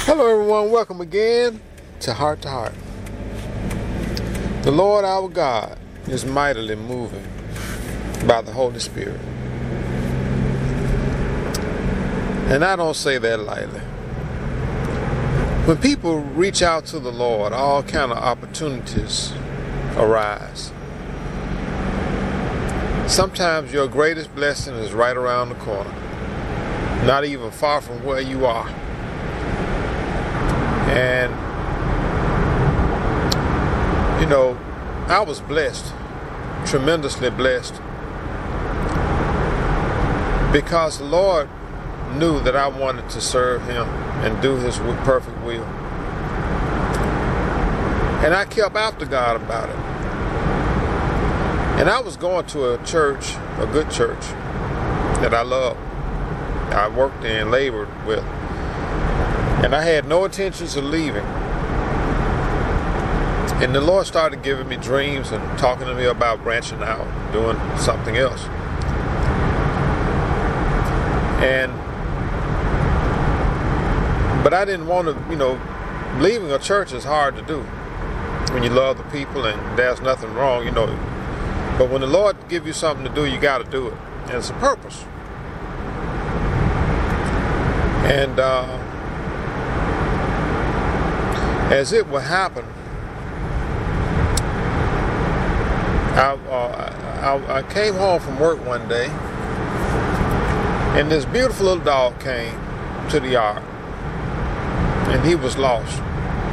Hello everyone, welcome again to Heart to Heart. The Lord our God is mightily moving by the Holy Spirit. And I don't say that lightly. When people reach out to the Lord, all kind of opportunities arise. Sometimes your greatest blessing is right around the corner, not even far from where you are. And, you know, I was blessed, tremendously blessed, because the Lord knew that I wanted to serve Him and do His perfect will. And I kept after God about it. And I was going to a church, a good church, that I loved. I worked in, labored with. And I had no intentions of leaving. And the Lord started giving me dreams and talking to me about branching out, doing something else. But I didn't want to, leaving a church is hard to do when you love the people and there's nothing wrong, But when the Lord gives you something to do, you got to do it. And it's a purpose. And as it would happen, I came home from work one day, and this beautiful little dog came to the yard, and he was lost.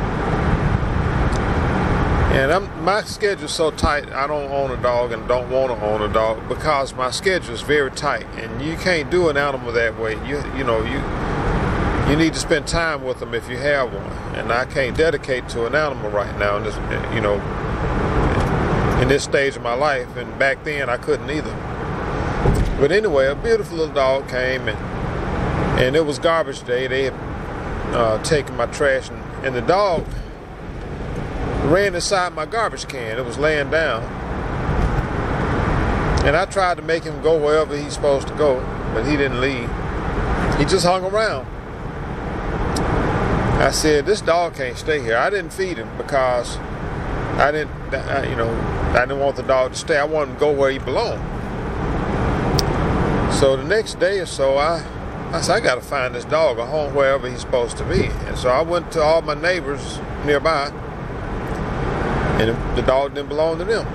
And my schedule's so tight, I don't own a dog and don't want to own a dog because my schedule is very tight, and you can't do an animal that way. You need to spend time with them if you have one, and I can't dedicate to an animal right now in this stage of my life, and back then I couldn't either. But anyway, a beautiful little dog came, and it was garbage day. They had taken my trash, and the dog ran inside my garbage can. It was laying down, and I tried to make him go wherever he's supposed to go, but he didn't leave. He just hung around. I said, this dog can't stay here. I didn't feed him because I didn't want the dog to stay. I wanted him to go where he belonged. So the next day or so, I said, I got to find this dog a home wherever he's supposed to be. And so I went to all my neighbors nearby, and the dog didn't belong to them.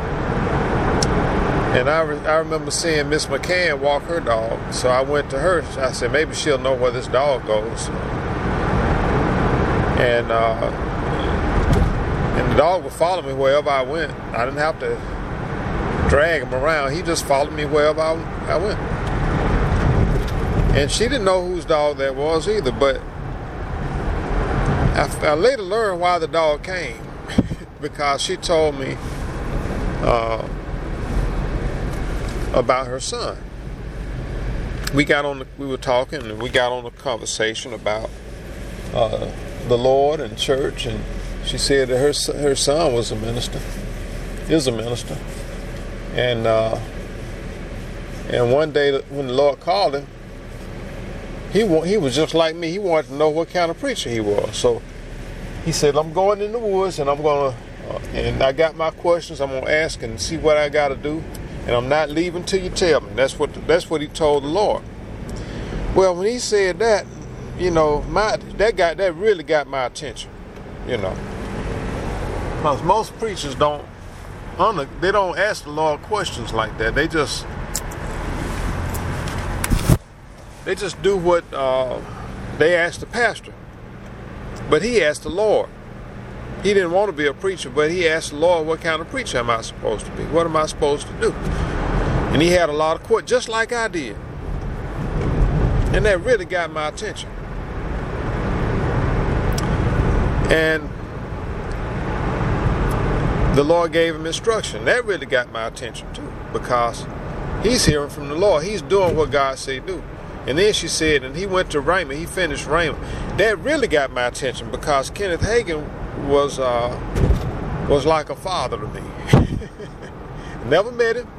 And I remember seeing Miss McCann walk her dog. So I went to her. I said, maybe she'll know where this dog goes. And the dog would follow me wherever I went. I didn't have to drag him around. He just followed me wherever I went. And she didn't know whose dog that was either, but I later learned why the dog came. Because she told me about her son. We were talking, and we got on a conversation about the Lord and church, and she said that her son is a minister, and one day when the Lord called him, he was just like me. He wanted to know what kind of preacher he was. So he said, I'm going in the woods, and and I got my questions. I'm gonna ask and see what I got to do, and I'm not leaving till you tell me. That's what he told the Lord. Well, when he said that, that really got my attention, because most preachers don't ask the Lord questions like that. They just do what they ask the pastor. But he asked the Lord. He didn't want to be a preacher, but he asked the Lord, what kind of preacher am I supposed to be? What am I supposed to do? And he had a lot of questions, just like I did. And that really got my attention. And the Lord gave him instruction. That really got my attention too, because he's hearing from the Lord. He's doing what God said do. And then she said, and he went to Rhema. He finished Rhema. That really got my attention because Kenneth Hagin was like a father to me. Never met him.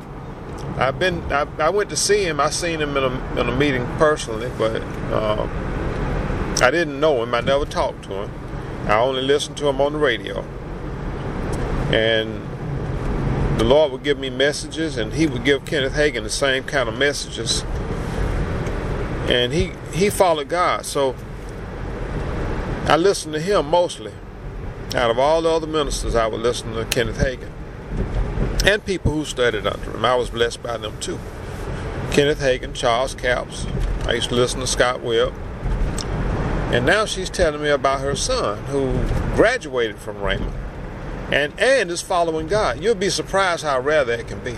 I went to see him. I seen him in a meeting personally, but I didn't know him. I never talked to him. I only listened to him on the radio. And the Lord would give me messages, and he would give Kenneth Hagin the same kind of messages. And he followed God. So I listened to him mostly. Out of all the other ministers, I would listen to Kenneth Hagin. And people who studied under him. I was blessed by them too. Kenneth Hagin, Charles Capps. I used to listen to Scott Webb. And now she's telling me about her son who graduated from Rhema and is following God. You'll be surprised how rare that can be.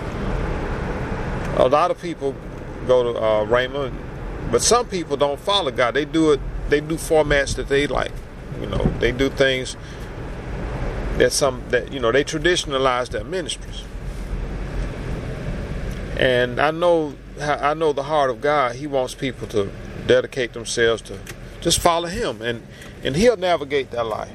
A lot of people go to Rhema, but some people don't follow God. They do formats that they like. They do things that they traditionalize their ministries. And I know the heart of God. He wants people to dedicate themselves to just follow him, and he'll navigate their life.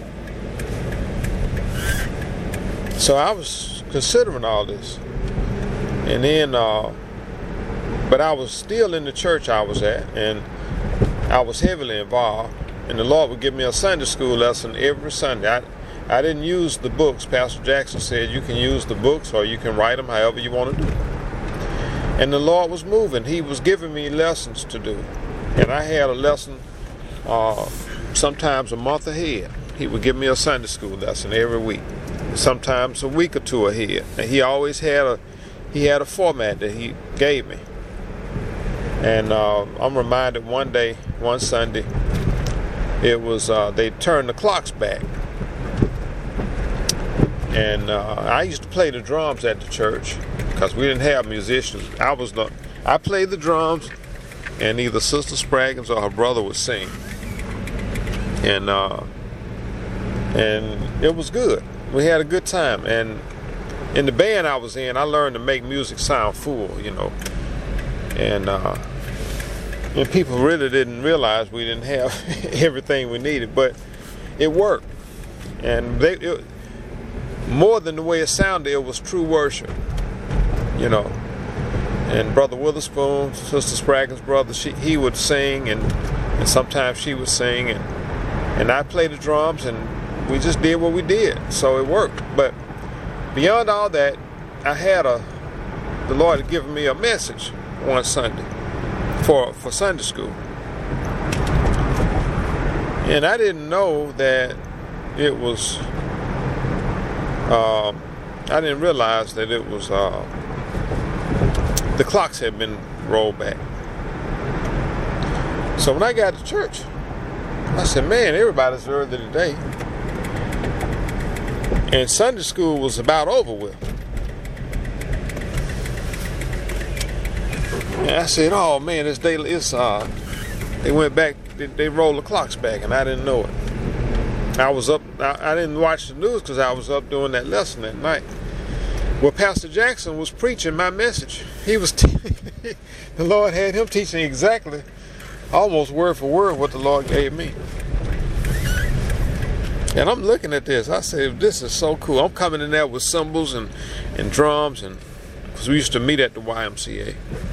So I was considering all this, and then but I was still in the church I was at, and I was heavily involved, and the Lord would give me a Sunday school lesson every Sunday. I didn't use the books. Pastor Jackson said you can use the books or you can write them however you want to do. And the Lord was moving. He was giving me lessons to do. And I had a lesson sometimes a month ahead. He would give me a Sunday school lesson every week, sometimes a week or two ahead. And he always had a format that he gave me. And I'm reminded one Sunday, it was they turned the clocks back. And I used to play the drums at the church because we didn't have musicians. I played the drums, and either Sister Spraggins or her brother would sing. And it was good. We had a good time. And in the band I was in, I learned to make music sound full, And people really didn't realize we didn't have everything we needed, but it worked. And more than the way it sounded, it was true worship, And Brother Witherspoon, Sister Spraggins' brother, he would sing, and sometimes she would sing, and I played the drums, and we just did what we did, so it worked. But beyond all that, I had the Lord had given me a message one Sunday for Sunday school, and I didn't know that it was. I didn't realize that it was the clocks had been rolled back. So when I got to church, I said, man, everybody's early today. And Sunday school was about over with. And I said, oh man, they went back, they rolled the clocks back, and I didn't know it. I was up, I didn't watch the news because I was up doing that lesson that night. Well, Pastor Jackson was preaching my message. He was, the Lord had him teaching exactly, almost word for word, what the Lord gave me. And I'm looking at this. I said, this is so cool. I'm coming in there with cymbals and drums, and because we used to meet at the YMCA.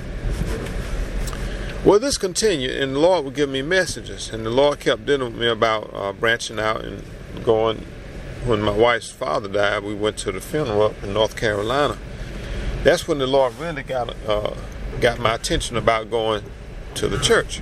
Well, this continued, and the Lord would give me messages, and the Lord kept dealing with me about branching out and going. When my wife's father died, we went to the funeral up in North Carolina. That's when the Lord really got my attention about going to the church,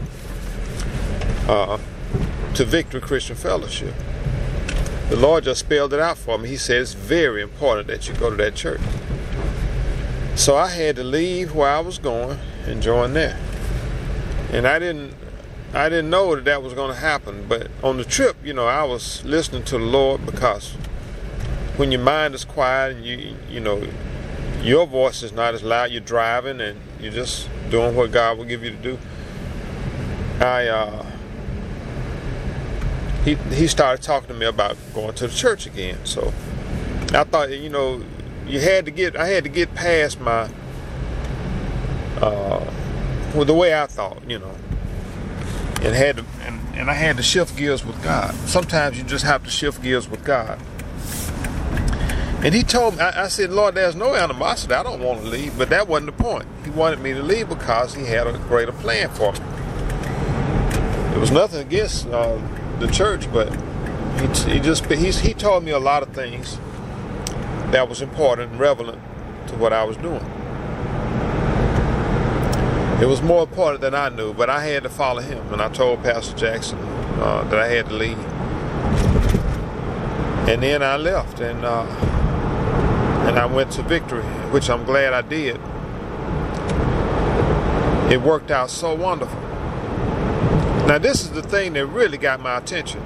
to Victory Christian Fellowship. The Lord just spelled it out for me. He said it's very important that you go to that church. So I had to leave where I was going and join there. And I didn't know that was going to happen, but on the trip, I was listening to the Lord, because when your mind is quiet and your voice is not as loud, you're driving and you're just doing what God will give you to do. He started talking to me about going to the church again. So I thought, I had to get past my the way I thought, and I had to shift gears with God. Sometimes you just have to shift gears with God. And he told me, I said, Lord, there's no animosity. I don't want to leave. But that wasn't the point. He wanted me to leave because he had a greater plan for me. It was nothing against the church, but he taught me a lot of things that was important and relevant to what I was doing. It was more important than I knew, but I had to follow him, and I told Pastor Jackson that I had to leave. And then I left, and I went to Victory, which I'm glad I did. It worked out so wonderful. Now this is the thing that really got my attention.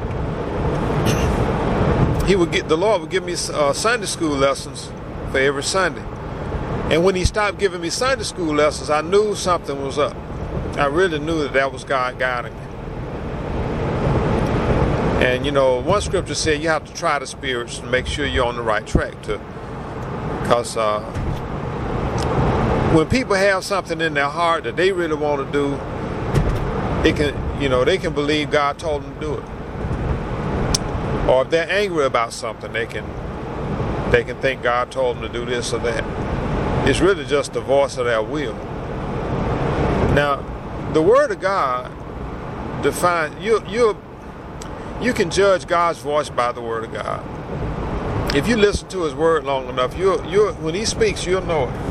The Lord would give me Sunday school lessons for every Sunday. And when he stopped giving me Sunday school lessons, I knew something was up. I really knew that was God guiding me. And one scripture said you have to try the spirits to make sure you're on the right track because when people have something in their heart that they really want to do, they can believe God told them to do it. Or if they're angry about something, they can think God told them to do this or that. It's really just the voice of their will. Now, the Word of God defines you can judge God's voice by the Word of God. If you listen to His Word long enough, when He speaks, you'll know it.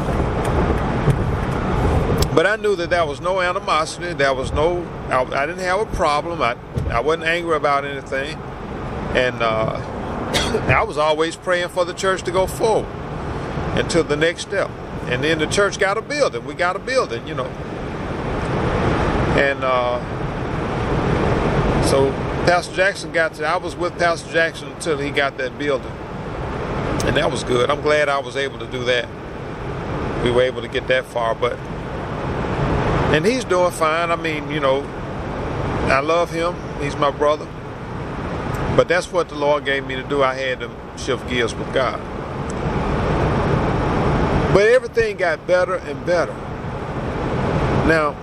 But I knew that there was no animosity. I didn't have a problem. I wasn't angry about anything. And I was always praying for the church to go forward until the next step. And then the church got a building. We got a building, And so Pastor Jackson I was with Pastor Jackson until he got that building. And that was good. I'm glad I was able to do that. We were able to get that far, and he's doing fine. I mean, I love him. He's my brother. But that's what the Lord gave me to do. I had to shift gears with God. But everything got better and better. Now,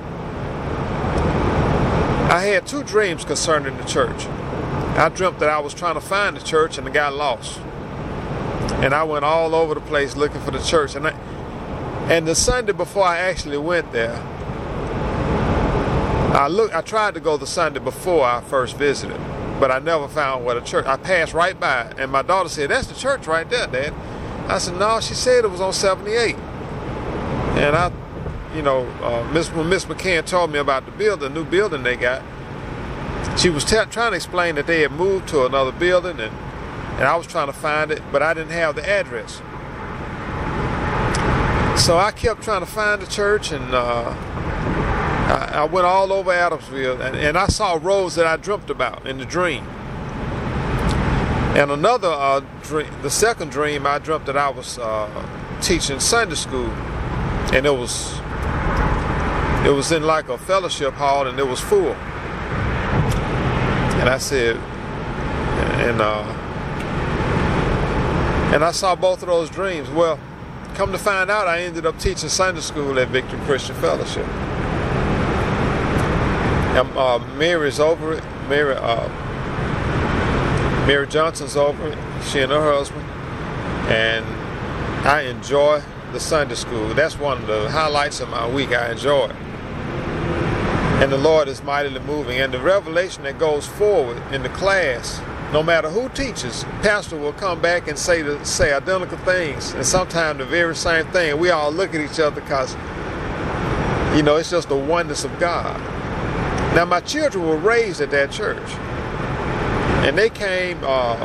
I had two dreams concerning the church. I dreamt that I was trying to find the church and I got lost. And I went all over the place looking for the church. And the Sunday before I actually went there, I tried to go the Sunday before I first visited, but I never found where the church. I passed right by it, and my daughter said, "That's the church right there, Dad." I said, "No," she said it was on 78. And when Miss McCann told me about the new building they got, she was trying to explain that they had moved to another building, and I was trying to find it, but I didn't have the address. So I kept trying to find the church, and I went all over Adamsville, and I saw roads that I dreamt about in the dream. And another dream, the second dream, I dreamt that I was teaching Sunday school, and it was in like a fellowship hall, and it was full. And I said, and I saw both of those dreams. Well, come to find out, I ended up teaching Sunday school at Victory Christian Fellowship. And Mary's over it. Mary Johnson's over it. She and her husband. And I enjoy the Sunday school. That's one of the highlights of my week. I enjoy it. And the Lord is mightily moving. And the revelation that goes forward in the class, no matter who teaches, pastor will come back and say identical things, and sometimes the very same thing. We all look at each other because, it's just the oneness of God. Now, my children were raised at that church, and they came.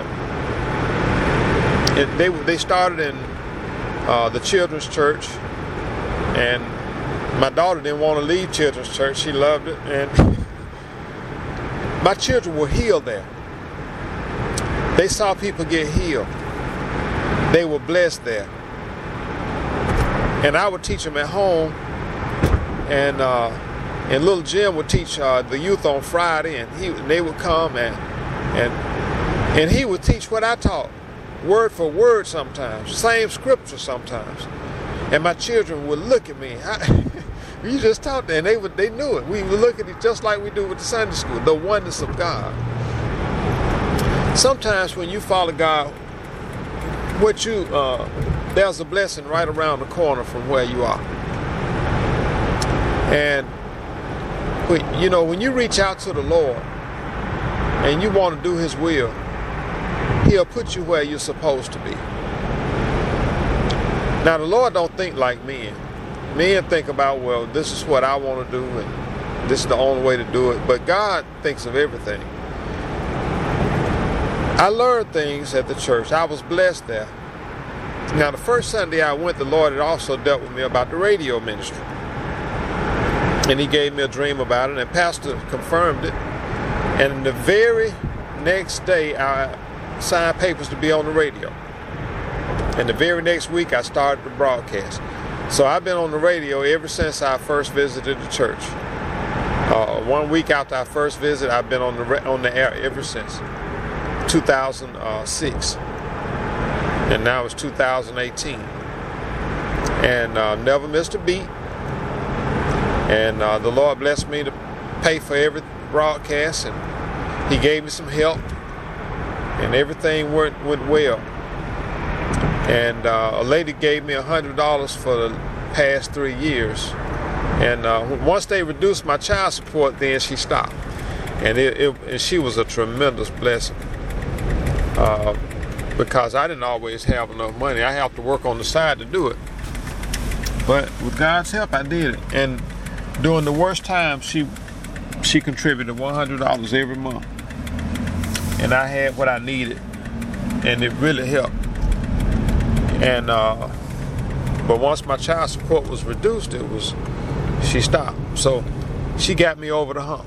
They started in the children's church, and my daughter didn't want to leave children's church. She loved it, and my children were healed there. They saw people get healed. They were blessed there. And I would teach them at home, and little Jim would teach the youth on Friday, and they would come and he would teach what I taught, word for word sometimes, same scripture sometimes. And my children would look at me. You just taught that, and they knew it. We would look at it just like we do with the Sunday school, the oneness of God. Sometimes when you follow God, there's a blessing right around the corner from where you are. And But, you know, when you reach out to the Lord and you want to do His will, He'll put you where you're supposed to be. Now, the Lord don't think like men. Men think about, well, this is what I want to do, and this is the only way to do it. But God thinks of everything. I learned things at the church. I was blessed there. Now, the first Sunday I went, the Lord had also dealt with me about the radio ministry. And He gave me a dream about it, and Pastor confirmed it. And the very next day, I signed papers to be on the radio. And the very next week, I started the broadcast. So I've been on the radio ever since I first visited the church. 1 week after I first visited, I've been on the air ever since 2006. And now it's 2018. And never missed a beat. And the Lord blessed me to pay for every broadcast, and He gave me some help, and everything went well. And a lady gave me $100 for the past 3 years. And once they reduced my child support, then she stopped. And and she was a tremendous blessing. Because I didn't always have enough money. I have to work on the side to do it. But with God's help, I did it. And during the worst time, she contributed $100 every month. And I had what I needed. And it really helped. And but once my child support was reduced, she stopped. So she got me over the hump.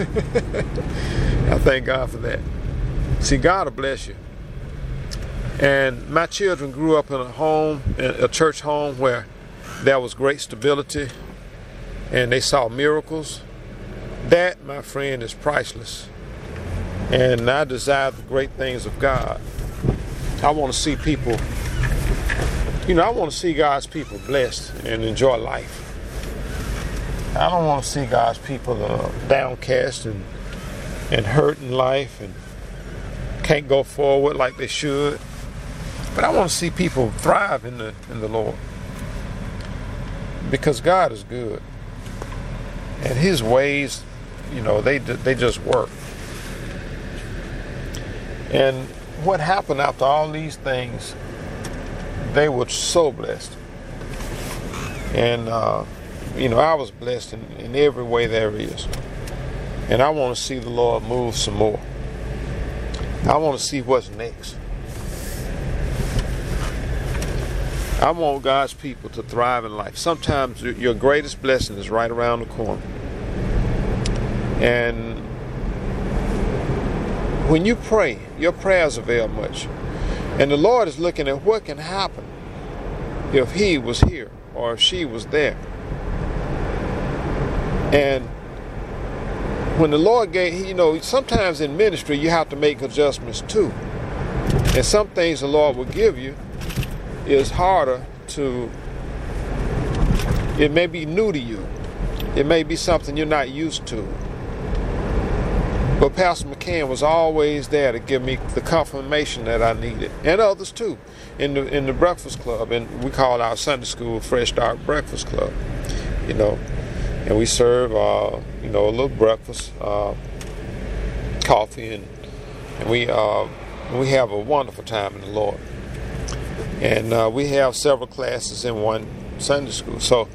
I thank God for that. See, God will bless you. And my children grew up in a church home where there was great stability, and they saw miracles. That, my friend, is priceless. And I desire the great things of God. I want to see people, I want to see God's people blessed and enjoy life. I don't want to see God's people downcast and hurt in life and can't go forward like they should. But I want to see people thrive in the Lord. Because God is good. And His ways, they just work. And what happened after all these things, they were so blessed. And, I was blessed in every way there is. And I want to see the Lord move some more. I want to see what's next. I want God's people to thrive in life. Sometimes your greatest blessing is right around the corner. And when you pray, your prayers avail much. And the Lord is looking at what can happen if He was here or if she was there. And when the Lord gave, sometimes in ministry you have to make adjustments too. And some things the Lord will give you is harder it may be new to you. It may be something you're not used to. But Pastor McCann was always there to give me the confirmation that I needed. And others too. In the Breakfast Club. And we call our Sunday school Fresh Start Breakfast Club. And we serve, a little breakfast, coffee, and we have a wonderful time in the Lord. And we have several classes in one Sunday school. So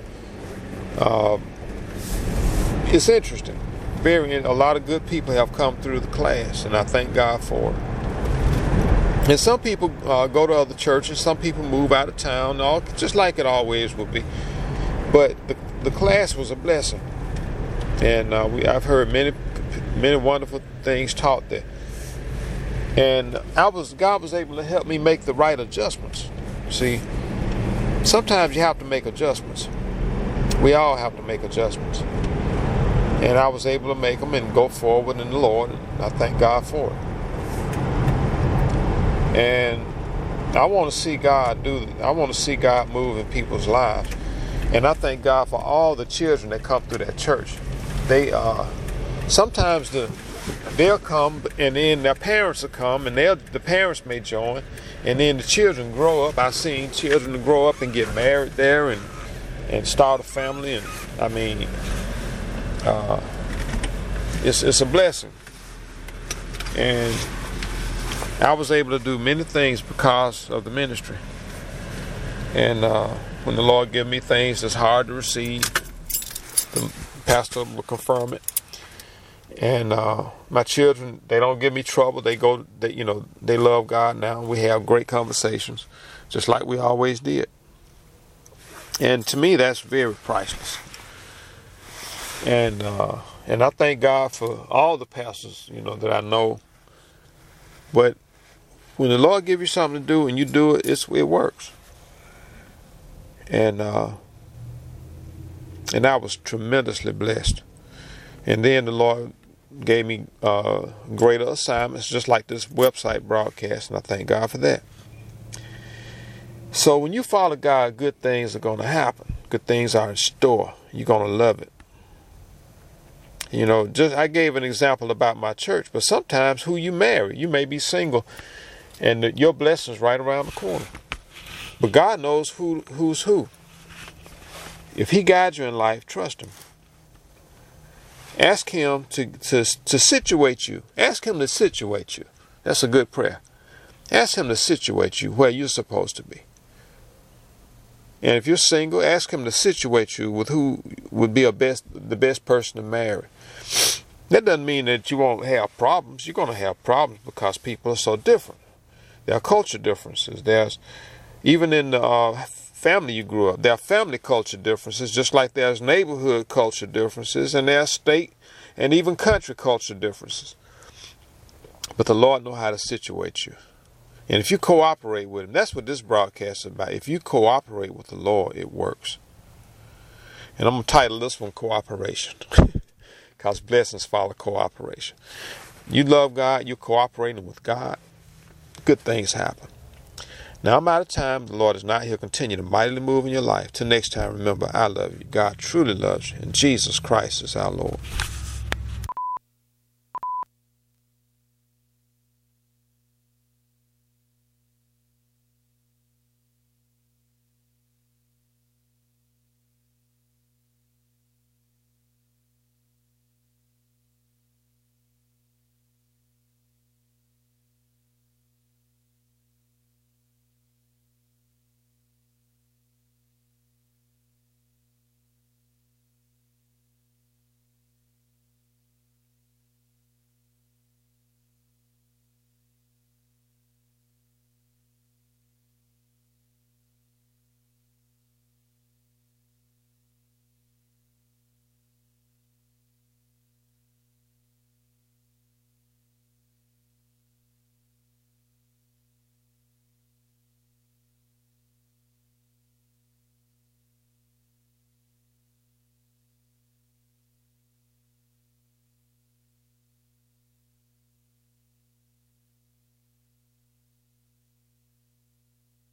it's interesting. A lot of good people have come through the class, and I thank God for it. And some people go to other churches. Some people move out of town, just like it always will be. But the class was a blessing. And I've heard many wonderful things taught there. And God was able to help me make the right adjustments. See, sometimes you have to make adjustments. We all have to make adjustments. And I was able to make them and go forward in the Lord. And I thank God for it. And I want to see God I want to see God move in people's lives. And I thank God for all the children that come through that church. They sometimes they'll come, and then their parents will come, and the parents may join, and then the children grow up. I've seen children grow up and get married there and start a family. And it's a blessing. And I was able to do many things because of the ministry. And when the Lord give me things that's hard to receive, the pastor will confirm it. And my children, they don't give me trouble. They love God now. We have great conversations, just like we always did. And to me, that's very priceless. And I thank God for all the pastors, that I know. But when the Lord gives you something to do and you do it, it works. And I was tremendously blessed. And then the Lord gave me greater assignments, just like this website broadcast, and I thank God for that. So when you follow God, good things are going to happen. Good things are in store. You're going to love it. I gave an example about my church, but sometimes who you marry, you may be single, and your blessing's right around the corner. But God knows who's who. If He guides you in life, trust Him. Ask Him to situate you. Ask Him to situate you. That's a good prayer. Ask Him to situate you where you're supposed to be. And if you're single, ask Him to situate you with who would be the best person to marry. That doesn't mean that you won't have problems. You're going to have problems because people are so different. There are culture differences. There's, even in the family you grew up, there are family culture differences, just like there's neighborhood culture differences, and there's state and even country culture differences. But the Lord knows how to situate you. And if you cooperate with Him, that's what this broadcast is about. If you cooperate with the Lord, it works. And I'm going to title this one Cooperation. Because blessings follow cooperation. You love God, you're cooperating with God, good things happen. Now I'm out of time. The Lord is not here. Continue to mightily move in your life. Till next time, remember, I love you. God truly loves you. And Jesus Christ is our Lord.